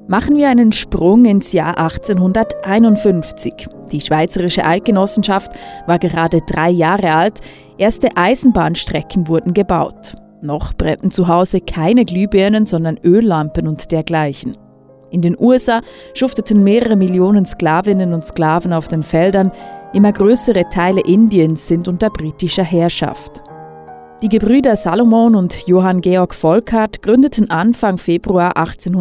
Machen wir einen Sprung ins Jahr 1851. Die Schweizerische Eidgenossenschaft war gerade 3 Jahre alt. Erste Eisenbahnstrecken wurden gebaut. Noch brennten zu Hause keine Glühbirnen, sondern Öllampen und dergleichen. In den USA schufteten mehrere Millionen Sklavinnen und Sklaven auf den Feldern. Immer größere Teile Indiens sind unter britischer Herrschaft. Die Gebrüder Salomon und Johann Georg Volkart gründeten Anfang Februar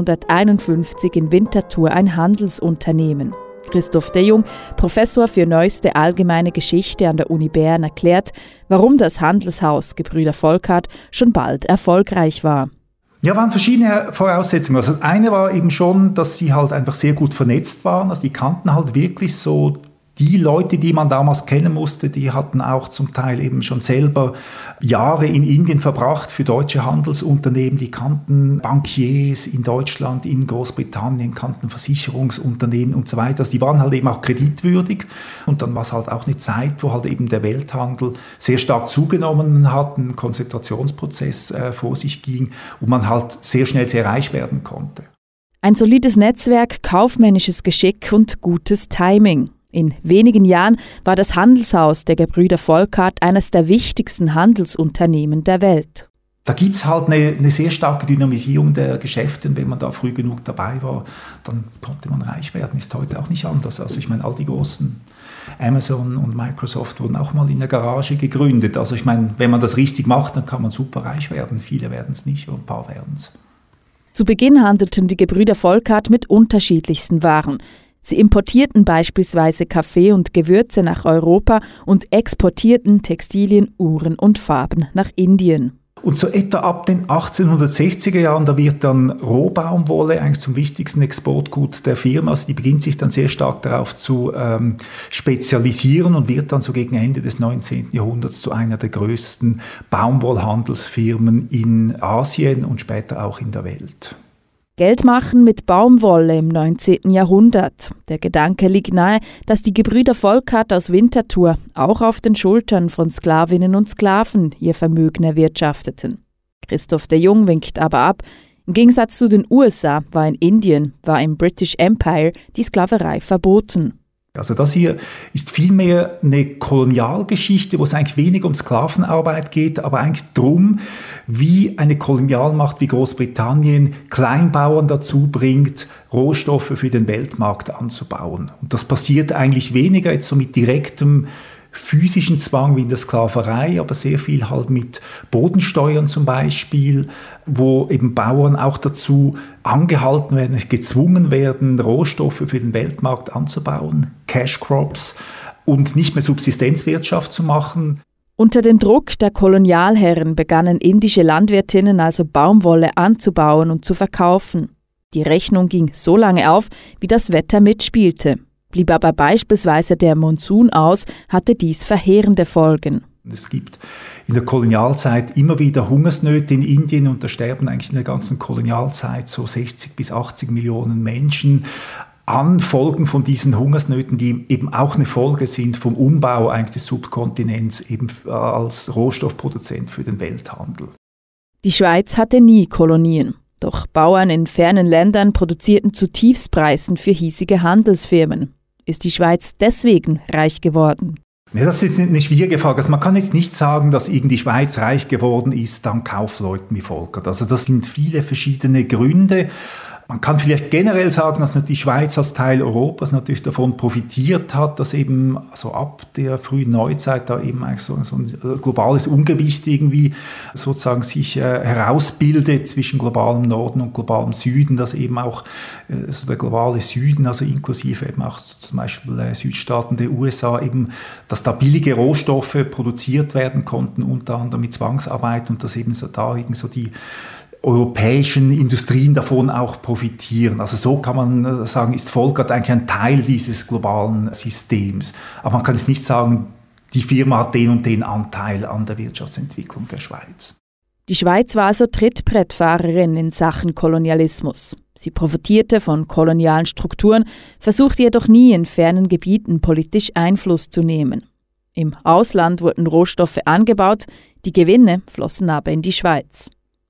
1851 in Winterthur ein Handelsunternehmen. Christoph de Jong, Professor für Neueste Allgemeine Geschichte an der Uni Bern, erklärt, warum das Handelshaus Gebrüder Volkart schon bald erfolgreich war. Ja, waren verschiedene Voraussetzungen. Also eine war eben schon, dass sie halt einfach sehr gut vernetzt waren. Also die kannten halt wirklich so die Leute, die man damals kennen musste, die hatten auch zum Teil eben schon selber Jahre in Indien verbracht für deutsche Handelsunternehmen. Die kannten Bankiers in Deutschland, in Großbritannien, kannten Versicherungsunternehmen und so weiter. Also die waren halt eben auch kreditwürdig. Und dann war es halt auch eine Zeit, wo halt eben der Welthandel sehr stark zugenommen hat, ein Konzentrationsprozess vor sich ging und man halt sehr schnell sehr reich werden konnte. Ein solides Netzwerk, kaufmännisches Geschick und gutes Timing. In wenigen Jahren war das Handelshaus der Gebrüder Volkart eines der wichtigsten Handelsunternehmen der Welt. Da gibt es halt eine sehr starke Dynamisierung der Geschäfte. Und wenn man da früh genug dabei war, dann konnte man reich werden. Ist heute auch nicht anders. Also ich meine, all die großen Amazon und Microsoft wurden auch mal in der Garage gegründet. Also ich meine, wenn man das richtig macht, dann kann man super reich werden. Viele werden es nicht, und ein paar werden es. Zu Beginn handelten die Gebrüder Volkart mit unterschiedlichsten Waren. Sie importierten beispielsweise Kaffee und Gewürze nach Europa und exportierten Textilien, Uhren und Farben nach Indien. Und so etwa ab den 1860er Jahren, da wird dann Rohbaumwolle eigentlich zum wichtigsten Exportgut der Firma. Also die beginnt sich dann sehr stark darauf zu spezialisieren und wird dann so gegen Ende des 19. Jahrhunderts zu einer der größten Baumwollhandelsfirmen in Asien und später auch in der Welt. Geld machen mit Baumwolle im 19. Jahrhundert. Der Gedanke liegt nahe, dass die Gebrüder Volkart aus Winterthur auch auf den Schultern von Sklavinnen und Sklaven ihr Vermögen erwirtschafteten. Christoph de Jong winkt aber ab. Im Gegensatz zu den USA war in Indien, war im British Empire die Sklaverei verboten. Also das hier ist vielmehr eine Kolonialgeschichte, wo es eigentlich weniger um Sklavenarbeit geht, aber eigentlich darum, wie eine Kolonialmacht wie Großbritannien Kleinbauern dazu bringt, Rohstoffe für den Weltmarkt anzubauen. Und das passiert eigentlich weniger jetzt so mit direktem physischen Zwang wie in der Sklaverei, aber sehr viel halt mit Bodensteuern zum Beispiel, wo eben Bauern auch dazu angehalten werden, gezwungen werden, Rohstoffe für den Weltmarkt anzubauen, Cash Crops, und nicht mehr Subsistenzwirtschaft zu machen. Unter dem Druck der Kolonialherren begannen indische Landwirtinnen also Baumwolle anzubauen und zu verkaufen. Die Rechnung ging so lange auf, wie das Wetter mitspielte. Blieb aber beispielsweise der Monsun aus, hatte dies verheerende Folgen. Es gibt in der Kolonialzeit immer wieder Hungersnöte in Indien und da sterben eigentlich in der ganzen Kolonialzeit so 60 bis 80 Millionen Menschen an Folgen von diesen Hungersnöten, die eben auch eine Folge sind vom Umbau eigentlich des Subkontinents eben als Rohstoffproduzent für den Welthandel. Die Schweiz hatte nie Kolonien. Doch Bauern in fernen Ländern produzierten zu Tiefstpreisen für hiesige Handelsfirmen. Ist die Schweiz deswegen reich geworden? Ja, das ist eine schwierige Frage. Also man kann jetzt nicht sagen, dass die Schweiz reich geworden ist dank Kaufleuten wie Volkart. Also das sind viele verschiedene Gründe. Man kann vielleicht generell sagen, dass die Schweiz als Teil Europas natürlich davon profitiert hat, dass eben also ab der frühen Neuzeit da eben eigentlich so ein globales Ungewicht irgendwie sozusagen sich herausbildet zwischen globalem Norden und globalem Süden, dass eben auch so der globale Süden, also inklusive eben auch so zum Beispiel Südstaaten der USA, eben, dass da billige Rohstoffe produziert werden konnten, unter anderem mit Zwangsarbeit, und dass eben so da irgendwie so die europäischen Industrien davon auch profitieren. Also so kann man sagen, ist Volkart eigentlich ein Teil dieses globalen Systems. Aber man kann jetzt nicht sagen, die Firma hat den und den Anteil an der Wirtschaftsentwicklung der Schweiz. Die Schweiz war also Trittbrettfahrerin in Sachen Kolonialismus. Sie profitierte von kolonialen Strukturen, versuchte jedoch nie in fernen Gebieten politisch Einfluss zu nehmen. Im Ausland wurden Rohstoffe angebaut, die Gewinne flossen aber in die Schweiz.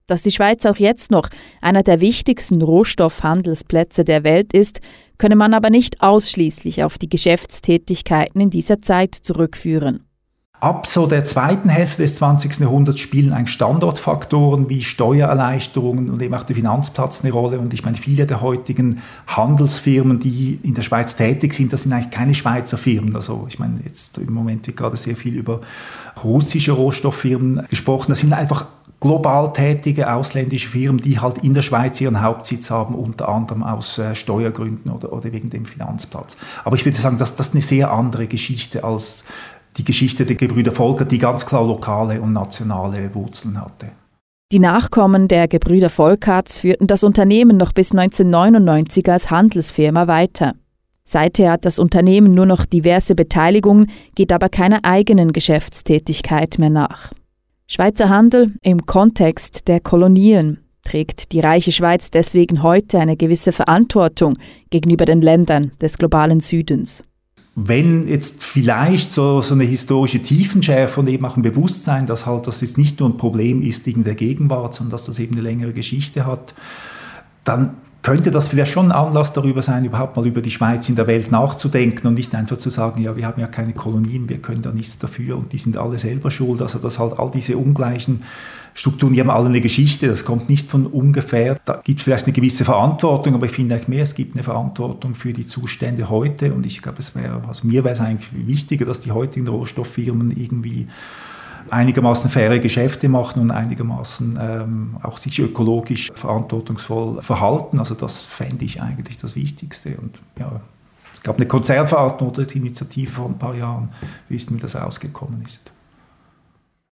Dass die Schweiz auch jetzt noch einer der wichtigsten Rohstoffhandelsplätze der Welt ist, könne man aber nicht ausschließlich auf die Geschäftstätigkeiten in dieser Zeit zurückführen. Ab so der zweiten Hälfte des 20. Jahrhunderts spielen eigentlich Standortfaktoren wie Steuererleichterungen und eben auch der Finanzplatz eine Rolle. Und ich meine, viele der heutigen Handelsfirmen, die in der Schweiz tätig sind, das sind eigentlich keine Schweizer Firmen. Also ich meine, jetzt im Moment wird gerade sehr viel über russische Rohstofffirmen gesprochen. Das sind einfach global tätige ausländische Firmen, die halt in der Schweiz ihren Hauptsitz haben, unter anderem aus Steuergründen oder wegen dem Finanzplatz. Aber ich würde sagen, das ist eine sehr andere Geschichte als die Geschichte der Gebrüder Volkert, die ganz klar lokale und nationale Wurzeln hatte. Die Nachkommen der Gebrüder Volkerts führten das Unternehmen noch bis 1999 als Handelsfirma weiter. Seither hat das Unternehmen nur noch diverse Beteiligungen, geht aber keiner eigenen Geschäftstätigkeit mehr nach. Schweizer Handel im Kontext der Kolonien. Trägt die reiche Schweiz deswegen heute eine gewisse Verantwortung gegenüber den Ländern des globalen Südens? Wenn jetzt vielleicht so eine historische Tiefenschärfe und eben auch ein Bewusstsein, dass halt das jetzt nicht nur ein Problem ist in der Gegenwart, sondern dass das eben eine längere Geschichte hat, dann könnte das vielleicht schon ein Anlass darüber sein, überhaupt mal über die Schweiz in der Welt nachzudenken und nicht einfach zu sagen, ja, wir haben ja keine Kolonien, wir können da nichts dafür und die sind alle selber schuld. Also dass halt all diese ungleichen Strukturen, die haben alle eine Geschichte, das kommt nicht von ungefähr. Da gibt es vielleicht eine gewisse Verantwortung, aber ich finde eigentlich mehr, es gibt eine Verantwortung für die Zustände heute und ich glaube, mir wäre es eigentlich wichtiger, dass die heutigen Rohstofffirmen irgendwie einigermaßen faire Geschäfte machen und einigermaßen auch sich ökologisch verantwortungsvoll verhalten. Also das fände ich eigentlich das Wichtigste. Und ja, es gab eine Konzernverantwortungsinitiative vor ein paar Jahren, wie es das ausgekommen ist.